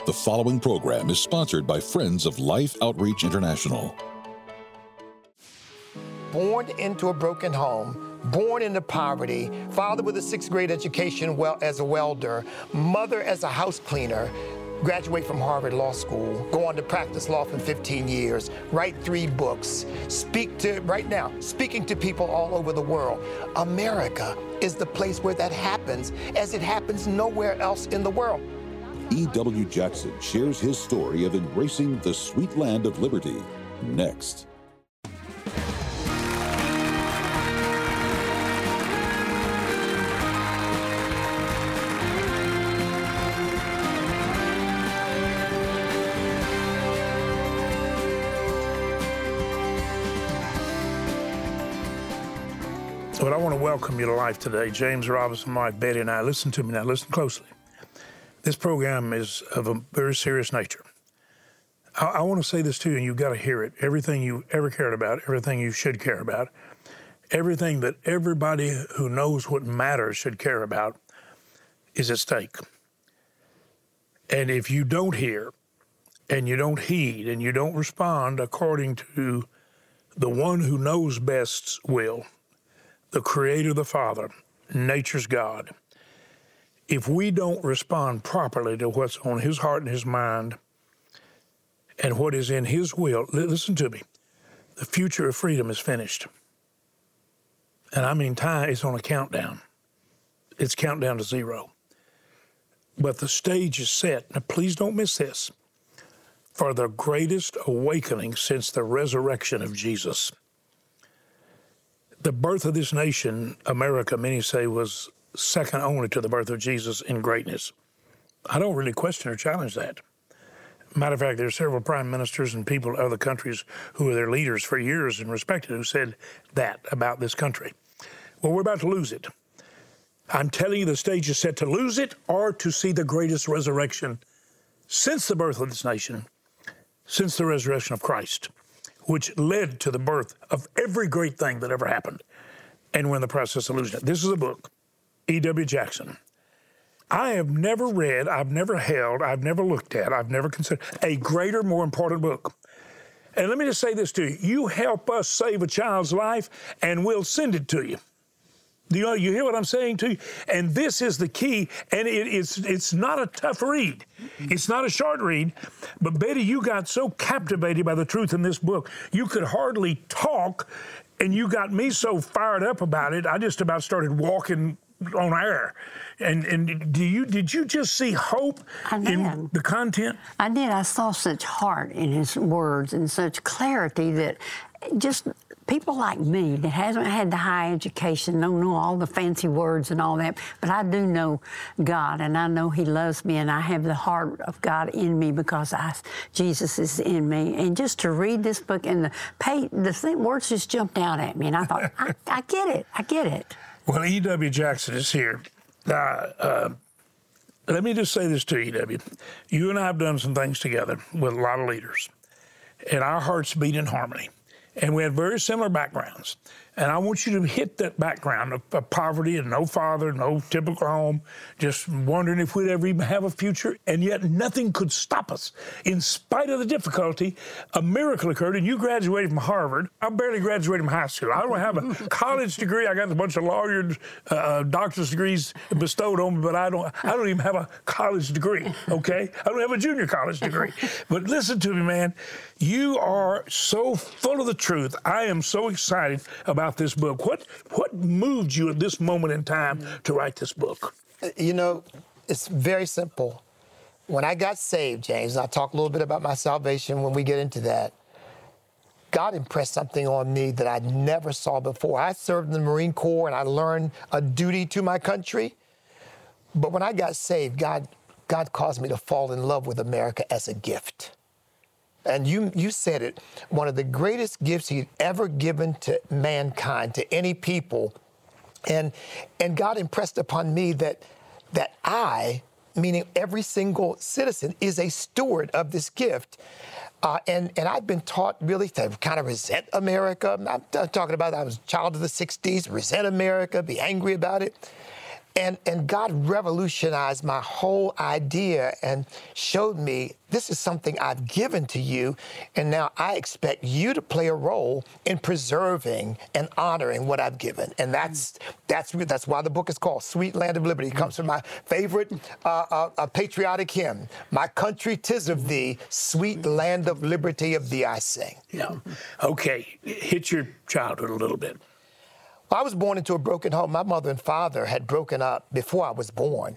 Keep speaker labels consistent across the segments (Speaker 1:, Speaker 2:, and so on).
Speaker 1: The following program is sponsored by Friends of Life Outreach International.
Speaker 2: Born into a broken home, born into poverty, father with a sixth grade education as a welder, mother as a house cleaner, graduate from Harvard Law School, go on to practice law for 15 years, write 3 books, speaking to people all over the world. America is the place where that happens, as it happens nowhere else in the world.
Speaker 1: E.W. Jackson shares his story of embracing the sweet land of liberty. Next.
Speaker 3: But I want to welcome you to life today. James Robinson, my wife Betty, and I. Listen to me now. Listen closely. This program is of a very serious nature. I want to say this to you, and you've got to hear it. Everything you ever cared about, everything you should care about, everything that everybody who knows what matters should care about is at stake. And if you don't hear, and you don't heed, and you don't respond according to the one who knows best's will, the Creator, the Father, nature's God, if we don't respond properly to what's on His heart and His mind and what is in His will, listen to me, the future of freedom is finished. And I mean, time is on a countdown. It's countdown to 0. But the stage is set. Now, please don't miss this. For the greatest awakening since the resurrection of Jesus. The birth of this nation, America, many say, was second only to the birth of Jesus in greatness. I don't really question or challenge that. Matter of fact, there are several prime ministers and people in other countries who are their leaders for years and respected who said that about this country. Well, we're about to lose it. I'm telling you, the stage is set to lose it or to see the greatest resurrection since the birth of this nation, since the resurrection of Christ, which led to the birth of every great thing that ever happened. And we're in the process of losing it. This is a book, E.W. Jackson. I have never read, I've never held, I've never looked at, I've never considered a greater, more important book. And let me just say this to you. You help us save a child's life, and we'll send it to you. Do you hear what I'm saying to you? And this is the key, and it's not a tough read. It's not a short read, but Betty, you got so captivated by the truth in this book, you could hardly talk, and you got me so fired up about it, I just about started walking on air. And did you just see hope in the content?
Speaker 4: I did. I saw such heart in his words and such clarity that just people like me that hasn't had the high education, don't know all the fancy words and all that, but I do know God, and I know He loves me, and I have the heart of God in me because Jesus is in me. And just to read this book and the words just jumped out at me, and I thought, I get it. I get it.
Speaker 3: Well, E.W. Jackson is here. Let me just say this to you, E.W. You and I have done some things together with a lot of leaders, and our hearts beat in harmony. And we had very similar backgrounds. And I want you to hit that background of poverty and no father, no typical home, just wondering if we'd ever even have a future. And yet nothing could stop us. In spite of the difficulty, a miracle occurred, and you graduated from Harvard. I barely graduated from high school. I don't have a college degree. I got a bunch of lawyers, doctor's degrees bestowed on me, but I don't even have a college degree, okay? I don't have a junior college degree. But listen to me, man. You are so full of the truth. I am so excited about this book. What moved you at this moment in time to write this book?
Speaker 2: You know, it's very simple. When I got saved, James, and I'll talk a little bit about my salvation when we get into that, God impressed something on me that I never saw before. I served in the Marine Corps, and I learned a duty to my country. But when I got saved, God caused me to fall in love with America as a gift. And you said it, one of the greatest gifts He'd ever given to mankind, to any people. And God impressed upon me that I, meaning every single citizen, is a steward of this gift. And I've been taught really to kind of resent America. I'm talking about I was a child of the 60s, resent America, be angry about it. And God revolutionized my whole idea and showed me this is something I've given to you, and now I expect you to play a role in preserving and honoring what I've given. And that's why the book is called Sweet Land of Liberty. It comes from my favorite patriotic hymn, "My country, 'tis of thee, sweet land of liberty, of thee I sing."
Speaker 3: Yeah. Okay. Hit your childhood a little bit.
Speaker 2: I was born into a broken home. My mother and father had broken up before I was born.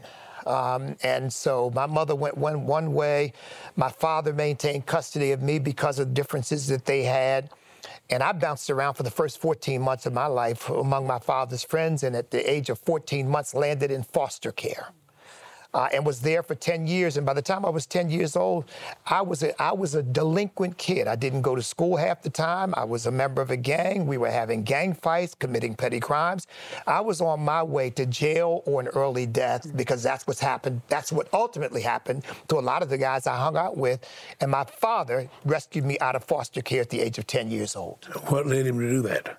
Speaker 2: And so my mother went one way. My father maintained custody of me because of differences that they had. And I bounced around for the first 14 months of my life among my father's friends, and at the age of 14 months landed in foster care. And was there for 10 years. And by the time I was 10 years old, I was a delinquent kid. I didn't go to school half the time. I was a member of a gang. We were having gang fights, committing petty crimes. I was on my way to jail or an early death because that's what's happened. That's what ultimately happened to a lot of the guys I hung out with. And my father rescued me out of foster care at the age of 10 years old.
Speaker 3: What led him to do that?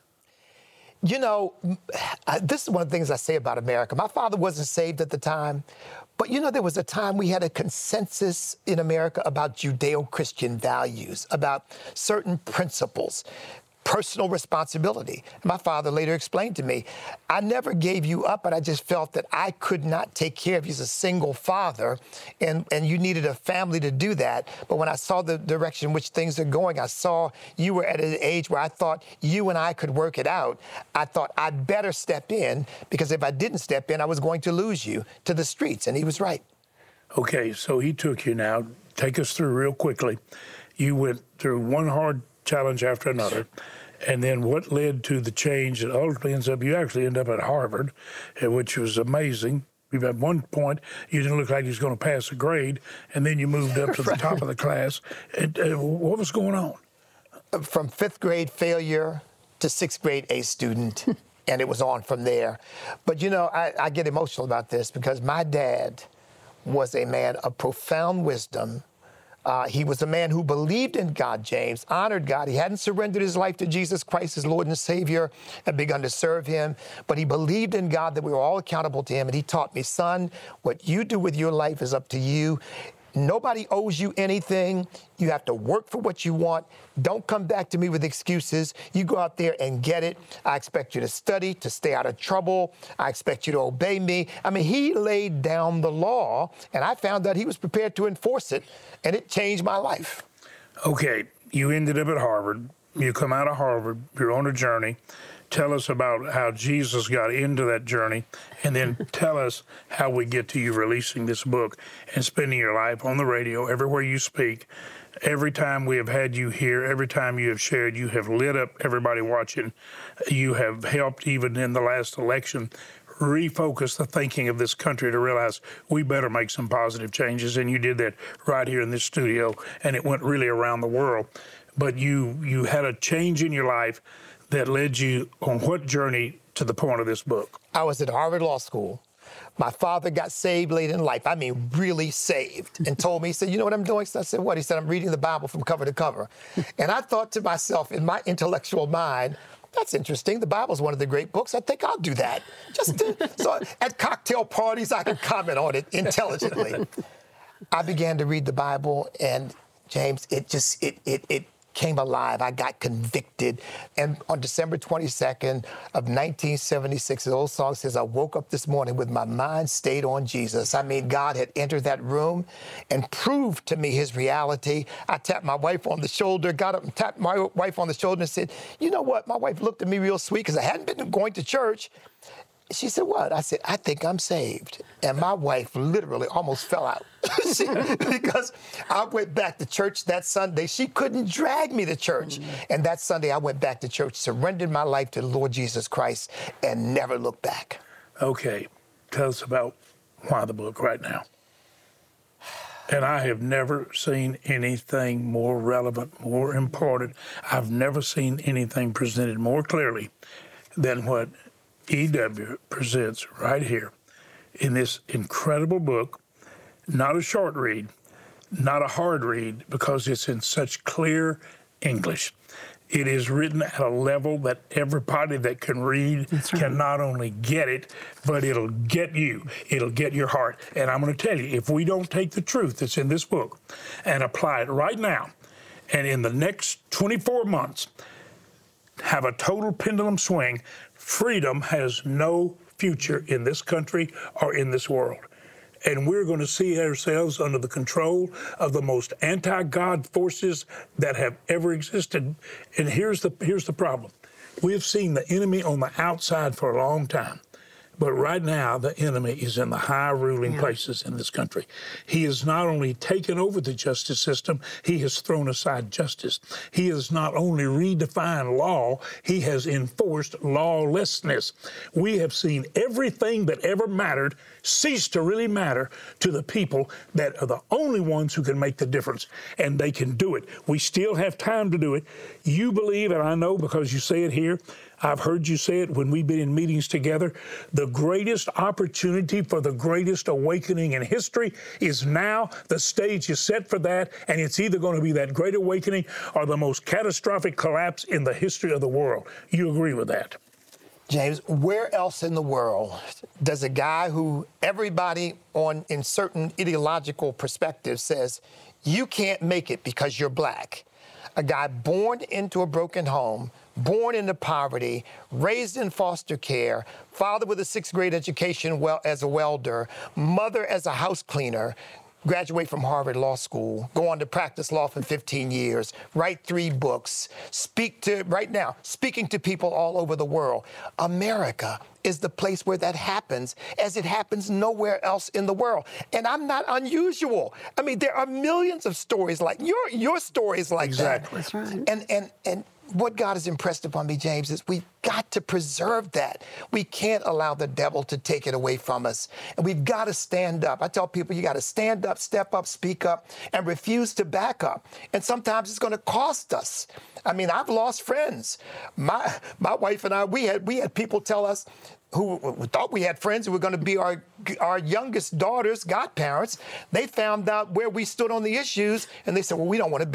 Speaker 2: You know, this is one of the things I say about America. My father wasn't saved at the time. But, you know, there was a time we had a consensus in America about Judeo-Christian values, about certain principles, personal responsibility. My father later explained to me, I never gave you up, but I just felt that I could not take care of you as a single father, and you needed a family to do that. But when I saw the direction in which things are going, I saw you were at an age where I thought you and I could work it out. I thought I'd better step in, because if I didn't step in, I was going to lose you to the streets. And he was right.
Speaker 3: Okay, so he took you now. Take us through real quickly. You went through one hard challenge after another. And then what led to the change that ultimately you actually end up at Harvard, which was amazing. At one point, you didn't look like you was going to pass a grade, and then you moved up to the top of the class. And what was going on?
Speaker 2: From 5th grade failure to 6th grade A student, and it was on from there. But, you know, I get emotional about this because my dad was a man of profound wisdom. He was a man who believed in God, James, honored God. He hadn't surrendered his life to Jesus Christ as Lord and Savior and begun to serve him, but he believed in God, that we were all accountable to him. And he taught me, son, what you do with your life is up to you. Nobody owes you anything. You have to work for what you want. Don't come back to me with excuses. You go out there and get it. I expect you to study, to stay out of trouble. I expect you to obey me. I mean, he laid down the law, and I found that he was prepared to enforce it, and it changed my life.
Speaker 3: Okay, you ended up at Harvard. You come out of Harvard. You're on a journey. Tell us about how Jesus got into that journey, and then tell us how we get to you releasing this book and spending your life on the radio, everywhere you speak. Every time we have had you here, every time you have shared, you have lit up everybody watching. You have helped, even in the last election, refocus the thinking of this country to realize we better make some positive changes, and you did that right here in this studio, and it went really around the world. But you had a change in your life that led you on what journey to the point of this book?
Speaker 2: I was at Harvard Law School. My father got saved late in life. I mean, really saved, and told me, he said, you know what I'm doing? So I said, what? He said, I'm reading the Bible from cover to cover. And I thought to myself, in my intellectual mind, that's interesting. The Bible's one of the great books. I think I'll do that. So at cocktail parties, I can comment on it intelligently. I began to read the Bible, and James, it came alive. I got convicted. And on December 22nd of 1976, the old song says, I woke up this morning with my mind stayed on Jesus. I mean, God had entered that room and proved to me his reality. I tapped my wife on the shoulder, got up and tapped my wife on the shoulder and said, you know what? My wife looked at me real sweet because I hadn't been going to church. She said, what? I said, I think I'm saved. And my wife literally almost fell out because I went back to church that Sunday. She couldn't drag me to church. And that Sunday I went back to church, surrendered my life to the Lord Jesus Christ, and never looked back.
Speaker 3: Okay. Tell us about why the book right now. And I have never seen anything more relevant, more important. I've never seen anything presented more clearly than what E.W. presents right here in this incredible book. Not a short read, not a hard read, because it's in such clear English. It is written at a level that everybody that can read can not only get it, but it'll get you. It'll get your heart. And I'm going to tell you, if we don't take the truth that's in this book and apply it right now, and in the next 24 months, have a total pendulum swing, freedom has no future in this country or in this world. And we're going to see ourselves under the control of the most anti-God forces that have ever existed. And here's the problem. We have seen the enemy on the outside for a long time. But right now, the enemy is in the high ruling places in this country. He has not only taken over the justice system, he has thrown aside justice. He has not only redefined law, he has enforced lawlessness. We have seen everything that ever mattered cease to really matter to the people that are the only ones who can make the difference, and they can do it. We still have time to do it. You believe, and I know because you say it here, I've heard you say it when we've been in meetings together, the greatest opportunity for the greatest awakening in history is now. The stage is set for that, and it's either going to be that great awakening or the most catastrophic collapse in the history of the world. You agree with that?
Speaker 2: James, where else in the world does a guy who everybody in certain ideological perspectives says, you can't make it because you're black, a guy born into a broken home, born into poverty, raised in foster care, father with a 6th grade education as a welder, mother as a house cleaner, graduate from Harvard Law School, go on to practice law for 15 years, write 3 books, speaking to people all over the world. America is the place where that happens, as it happens nowhere else in the world. And I'm not unusual. I mean, there are millions of stories like your stories like that.
Speaker 4: That's right.
Speaker 2: And what God has impressed upon me, James, is we've got to preserve that. We can't allow the devil to take it away from us. And we've got to stand up. I tell people, you got to stand up, step up, speak up, and refuse to back up. And sometimes it's going to cost us. I mean, I've lost friends. My wife and I, we had people tell us who thought we had friends who were going to be our youngest daughter's godparents. They found out where we stood on the issues, and they said, well, we don't want to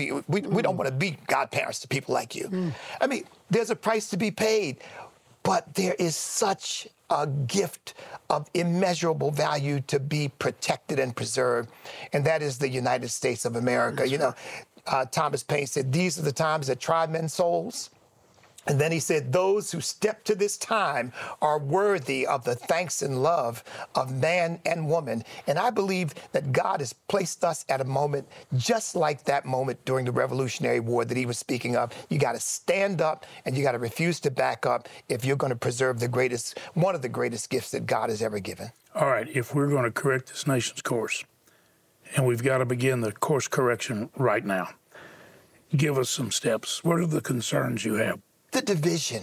Speaker 2: be godparents to people like you. I mean, there's a price to be paid, but there is such a gift of immeasurable value to be protected and preserved, and that is the United States of America. That's right. Thomas Paine said, these are the times that try men's souls. And then he said, those who step to this time are worthy of the thanks and love of man and woman. And I believe that God has placed us at a moment just like that moment during the Revolutionary War that he was speaking of. You got to stand up and you got to refuse to back up if you're going to preserve one of the greatest gifts that God has ever given.
Speaker 3: All right, if we're going to correct this nation's course, and we've got to begin the course correction right now, give us some steps. What are the concerns you have?
Speaker 2: The division.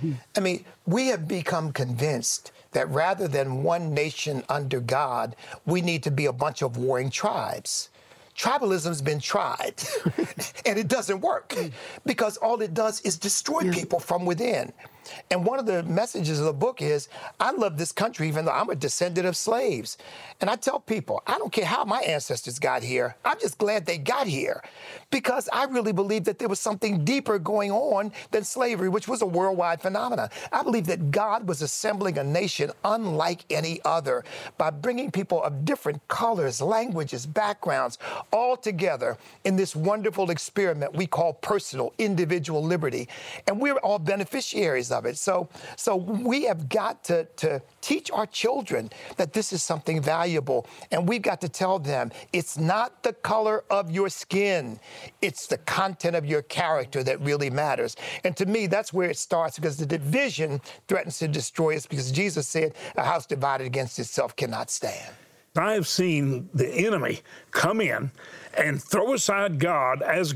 Speaker 2: I mean, we have become convinced that rather than one nation under God, we need to be a bunch of warring tribes. Tribalism's been tried, and it doesn't work because all it does is destroy people from within. And one of the messages of the book is, I love this country even though I'm a descendant of slaves. And I tell people, I don't care how my ancestors got here. I'm just glad they got here because I really believe that there was something deeper going on than slavery, which was a worldwide phenomenon. I believe that God was assembling a nation unlike any other by bringing people of different colors, languages, backgrounds, all together in this wonderful experiment we call personal, individual liberty. And we're all beneficiaries of it. So we have got to teach our children that this is something valuable. And we've got to tell them it's not the color of your skin. It's the content of your character that really matters. And to me, that's where it starts, because the division threatens to destroy us, because Jesus said a house divided against itself cannot stand.
Speaker 3: I have seen the enemy come in and throw aside God, as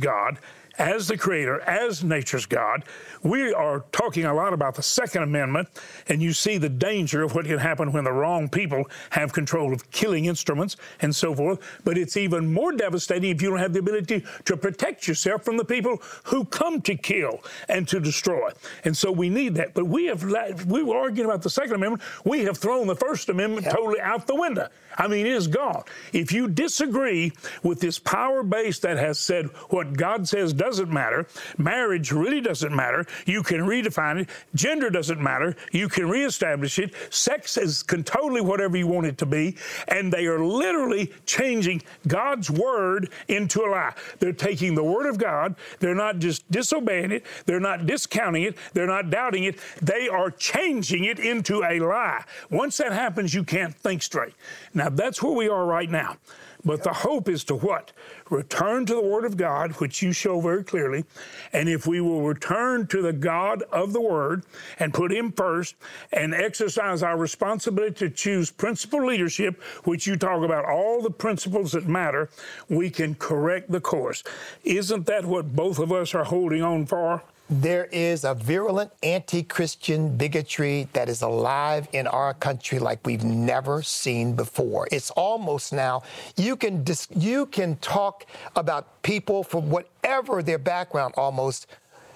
Speaker 3: the Creator, as nature's God. We are talking a lot about the Second Amendment, and you see the danger of what can happen when the wrong people have control of killing instruments and so forth. But it's even more devastating if you don't have the ability to protect yourself from the people who come to kill and to destroy. And so we need that. But we were arguing about the Second Amendment. We have thrown the First Amendment totally out the window. I mean, it is gone. If you disagree with this power base that has said what God says doesn't matter. Marriage really doesn't matter. You can redefine it. Gender doesn't matter. You can reestablish it. Sex can totally whatever you want it to be. And they are literally changing God's word into a lie. They're taking the word of God. They're not just disobeying it. They're not discounting it. They're not doubting it. They are changing it into a lie. Once that happens, you can't think straight. Now, that's where we are right now. But the hope is to what? Return to the Word of God, which you show very clearly. And if we will return to the God of the Word and put Him first and exercise our responsibility to choose principal leadership, which you talk about all the principles that matter, we can correct the course. Isn't that what both of us are holding on for?
Speaker 2: There is a virulent anti-Christian bigotry that is alive in our country like we've never seen before. It's almost now, you can talk about people from whatever their background almost,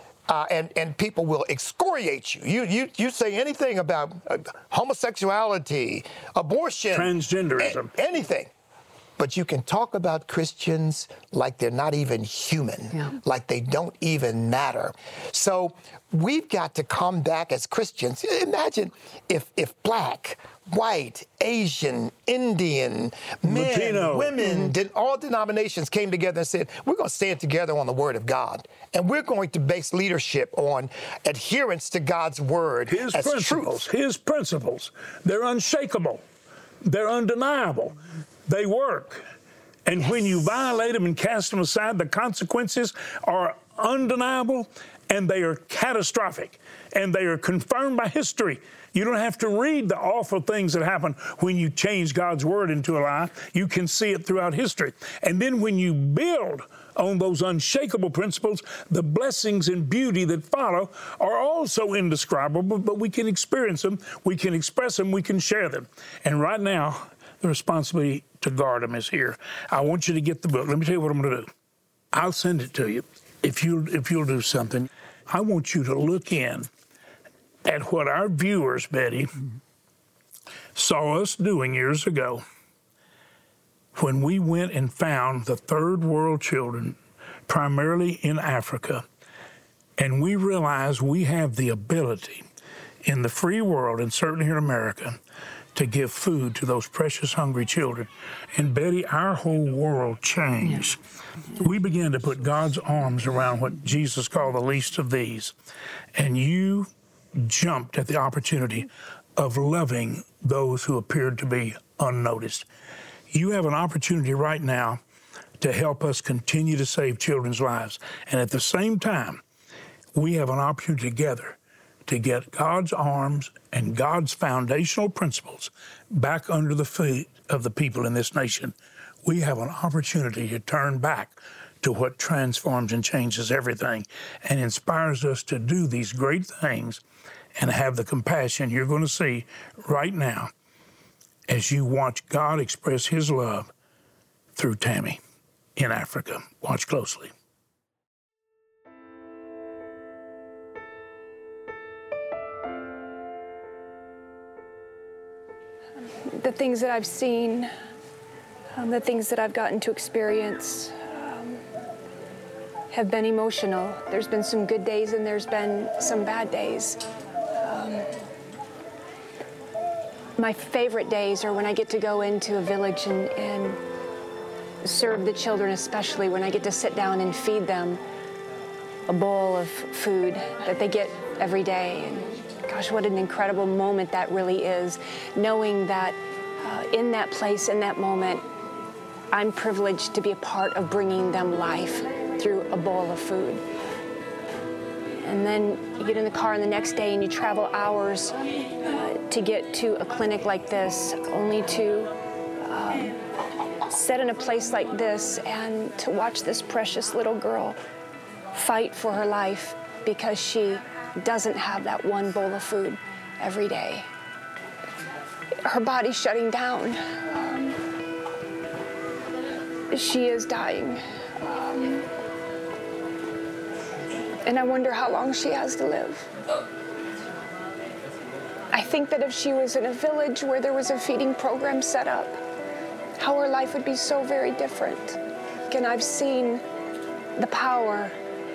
Speaker 2: and people will excoriate you. You say anything about homosexuality, abortion,
Speaker 3: transgenderism,
Speaker 2: anything. But you can talk about Christians like they're not even human, like they don't even matter. So we've got to come back as Christians. Imagine if black, white, Asian, Indian, men,
Speaker 3: Latino,
Speaker 2: women, all denominations came together and said, we're going to stand together on the Word of God. And we're going to base leadership on adherence to God's Word as truth.
Speaker 3: His principles, they're unshakable. They're undeniable. They work. And when you violate them and cast them aside, the consequences are undeniable and they are catastrophic. And they are confirmed by history. You don't have to read the awful things that happen when you change God's word into a lie. You can see it throughout history. And then when you build on those unshakable principles, the blessings and beauty that follow are also indescribable, but we can experience them, we can express them, we can share them. And right now, the responsibility to guard them is here. I want you to get the book. Let me tell you what I'm going to do. I'll send it to you if you'll do something. I want you to look in at what our viewers, Betty, saw us doing years ago when we went and found the third world children, primarily in Africa, and we realized we have the ability in the free world, and certainly here in America, to give food to those precious, hungry children. And Betty, our whole world changed. We began to put God's arms around what Jesus called the least of these. And you jumped at the opportunity of loving those who appeared to be unnoticed. You have an opportunity right now to help us continue to save children's lives. And at the same time, we have an opportunity together to get God's arms and God's foundational principles back under the feet of the people in this nation. We have an opportunity to turn back to what transforms and changes everything and inspires us to do these great things and have the compassion you're going to see right now as you watch God express His love through Tammy in Africa. Watch closely.
Speaker 5: The things that I've seen, the things that I've gotten to experience have been emotional. There's been some good days and there's been some bad days. My favorite days are when I get to go into a village and serve the children, especially when I get to sit down and feed them a bowl of food that they get every day. And gosh, what an incredible moment that really is, knowing that in that place, in that moment, I'm privileged to be a part of bringing them life through a bowl of food. And then you get in the car and the next day and you travel hours to get to a clinic like this, only to sit in a place like this and to watch this precious little girl fight for her life because she doesn't have that one bowl of food every day. Her body's shutting down. She is dying. And I wonder how long she has to live. I think that if she was in a village where there was a feeding program set up, how her life would be so very different. And I've seen the power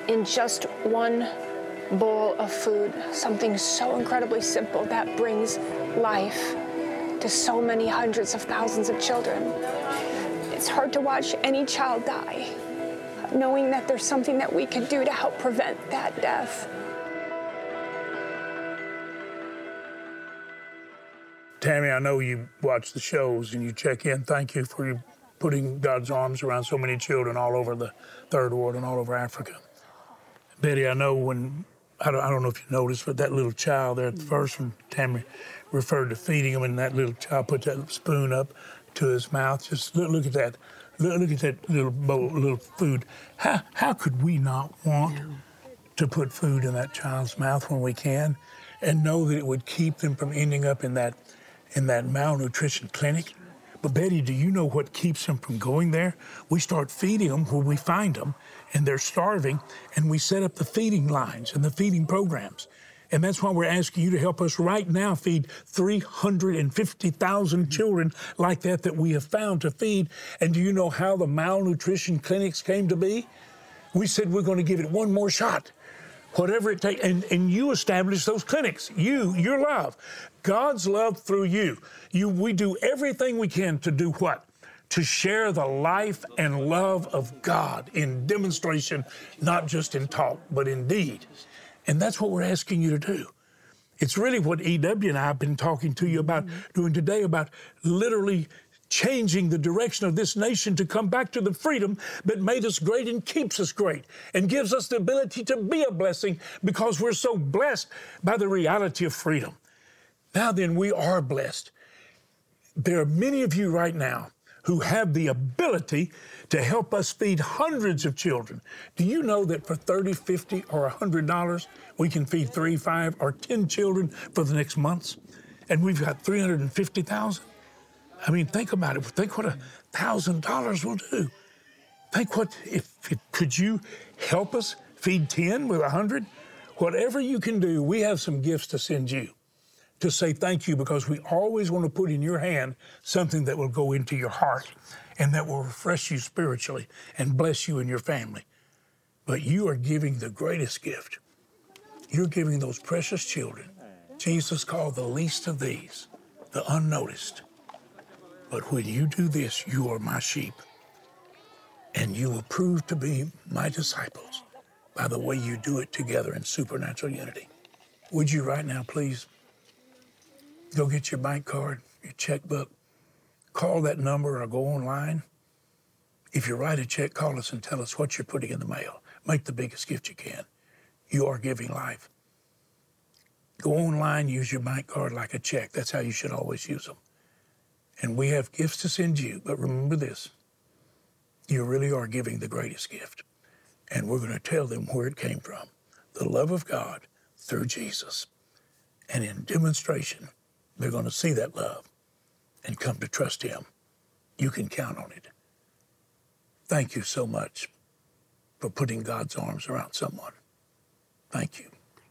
Speaker 5: in just one bowl of food, something so incredibly simple that brings life to so many hundreds of thousands of children. It's hard to watch any child die, knowing that there's something that we could do to help prevent that death.
Speaker 3: Tammy, I know you watch the shows and you check in. Thank you for putting God's arms around so many children all over the Third World and all over Africa. Betty, I know when, I don't know if you noticed, but that little child there at the first one, Tammy referred to feeding him, and that little child put that spoon up to his mouth. Just look at that. Look at that little bowl, little food. How could we not want to put food in that child's mouth when we can, and know that it would keep them from ending up in that malnutrition clinic? But Betty, do you know what keeps them from going there? We start feeding them when we find them, and they're starving, and we set up the feeding lines and the feeding programs. And that's why we're asking you to help us right now feed 350,000 children like that we have found to feed. And do you know how the malnutrition clinics came to be? We said we're going to give it one more shot, whatever it takes. And you establish those clinics. Your love, God's love through you. We do everything we can to do what? To share the life and love of God in demonstration, not just in talk, but in deed. And that's what we're asking you to do. It's really what E.W. and I have been talking to you about doing today, about literally changing the direction of this nation to come back to the freedom that made us great and keeps us great and gives us the ability to be a blessing because we're so blessed by the reality of freedom. Now then, we are blessed. There are many of you right now who have the ability to help us feed hundreds of children. Do you know that for $30, $50, or $100, we can feed 3, 5, or 10 children for the next months? And we've got 350,000? I mean, think about it. Think what $1,000 will do. Think what, could you help us feed 10 with 100? Whatever you can do, we have some gifts to send you to say thank you, because we always want to put in your hand something that will go into your heart and that will refresh you spiritually and bless you and your family. But you are giving the greatest gift. You're giving those precious children. Jesus called the least of these, the unnoticed. But when you do this, you are my sheep, and you will prove to be my disciples by the way you do it together in supernatural unity. Would you right now, please, go get your bank card, your checkbook, call that number or go online. If you write a check, call us and tell us what you're putting in the mail. Make the biggest gift you can. You are giving life. Go online, use your bank card like a check. That's how you should always use them. And we have gifts to send you, but remember this, you really are giving the greatest gift. And we're going to tell them where it came from, the love of God through Jesus. And in demonstration, they're going to see that love and come to trust Him. You can count on it. Thank you so much for putting God's arms around someone. Thank you.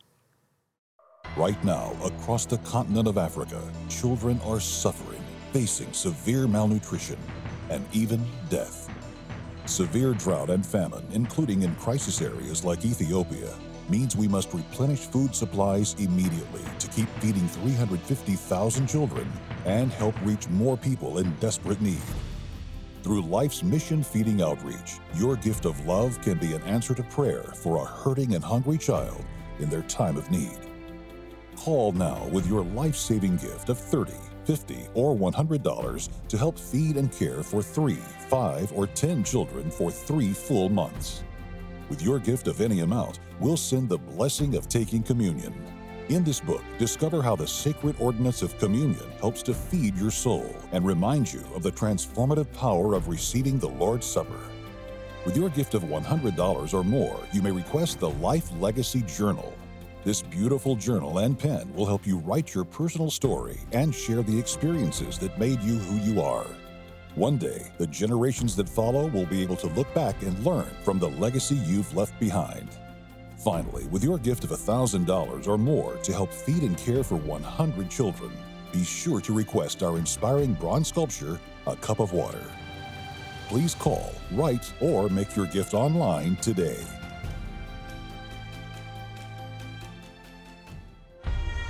Speaker 1: Right now, across the continent of Africa, children are suffering, facing severe malnutrition and even death. Severe drought and famine, including in crisis areas like Ethiopia, means we must replenish food supplies immediately to keep feeding 350,000 children and help reach more people in desperate need. Through Life's Mission Feeding Outreach, your gift of love can be an answer to prayer for a hurting and hungry child in their time of need. Call now with your life-saving gift of $30, $50, or $100 to help feed and care for 3, 5, or 10 children for 3 full months. With your gift of any amount, we'll send the blessing of taking communion. In this book, discover how the sacred ordinance of communion helps to feed your soul and remind you of the transformative power of receiving the Lord's Supper. With your gift of $100 or more, you may request the Life Legacy Journal. This beautiful journal and pen will help you write your personal story and share the experiences that made you who you are. One day, the generations that follow will be able to look back and learn from the legacy you've left behind. Finally, with your gift of $1,000 or more to help feed and care for 100 children, be sure to request our inspiring bronze sculpture, A Cup of Water. Please call, write, or make your gift online today.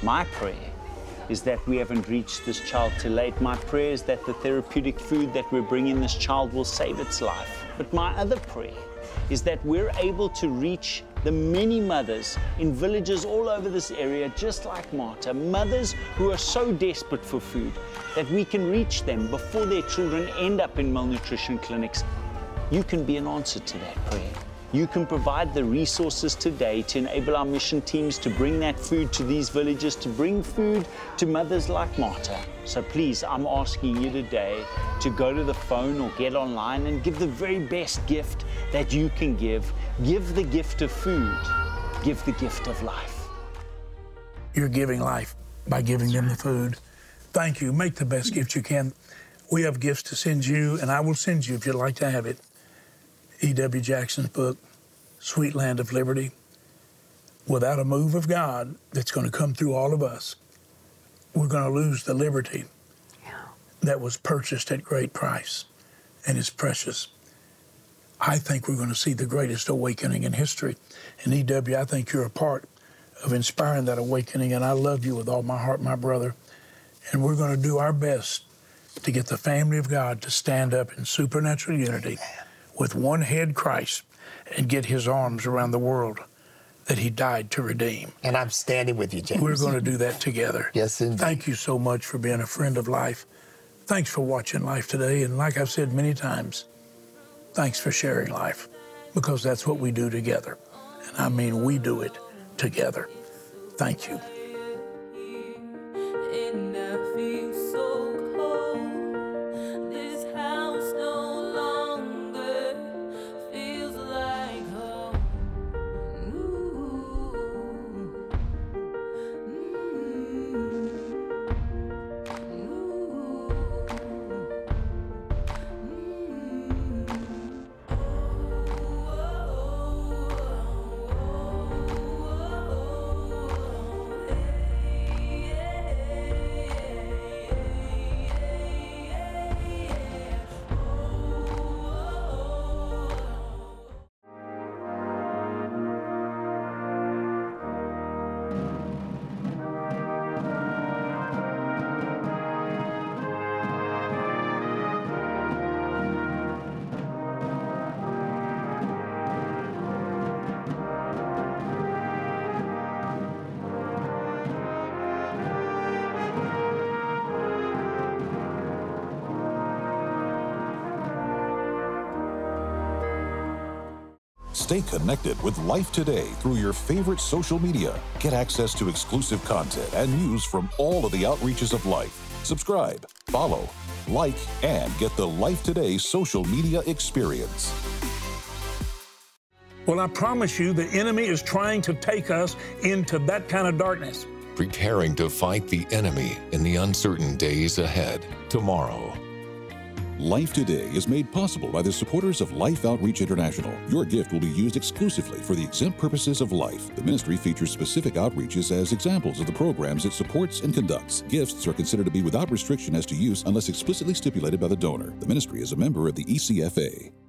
Speaker 6: My prayer is that we haven't reached this child too late. My prayer is that the therapeutic food that we're bringing this child will save its life. But my other prayer is that we're able to reach the many mothers in villages all over this area, just like Marta, mothers who are so desperate for food that we can reach them before their children end up in malnutrition clinics. You can be an answer to that prayer. You can provide the resources today to enable our mission teams to bring that food to these villages, to bring food to mothers like Marta. So please, I'm asking you today to go to the phone or get online and give the very best gift that you can give. Give the gift of food. Give the gift of life.
Speaker 3: You're giving life by giving them the food. Thank you. Make the best gift you can. We have gifts to send you, and I will send you if you'd like to have it. E.W. Jackson's book, Sweet Land of Liberty. Without a move of God that's going to come through all of us, we're going to lose the liberty that was purchased at great price and is precious. I think we're going to see the greatest awakening in history. And E.W., I think you're a part of inspiring that awakening, and I love you with all my heart, my brother. And we're going to do our best to get the family of God to stand up in supernatural unity with one head, Christ, and get his arms around the world that he died to redeem.
Speaker 2: And I'm standing with you, James.
Speaker 3: We're going to do that together.
Speaker 2: Yes, indeed.
Speaker 3: Thank you so much for being a friend of Life. Thanks for watching Life today. And like I've said many times, thanks for sharing Life, because that's what we do together. And I mean, we do it together. Thank you.
Speaker 1: Stay connected with Life Today through your favorite social media. Get access to exclusive content and news from all of the outreaches of Life. Subscribe, follow, like, and get the Life Today social media experience.
Speaker 3: Well, I promise you, the enemy is trying to take us into that kind of darkness.
Speaker 7: Preparing to fight the enemy in the uncertain days ahead. Tomorrow.
Speaker 1: Life Today is made possible by the supporters of Life Outreach International. Your gift will be used exclusively for the exempt purposes of Life. The ministry features specific outreaches as examples of the programs it supports and conducts. Gifts are considered to be without restriction as to use unless explicitly stipulated by the donor. The ministry is a member of the ECFA.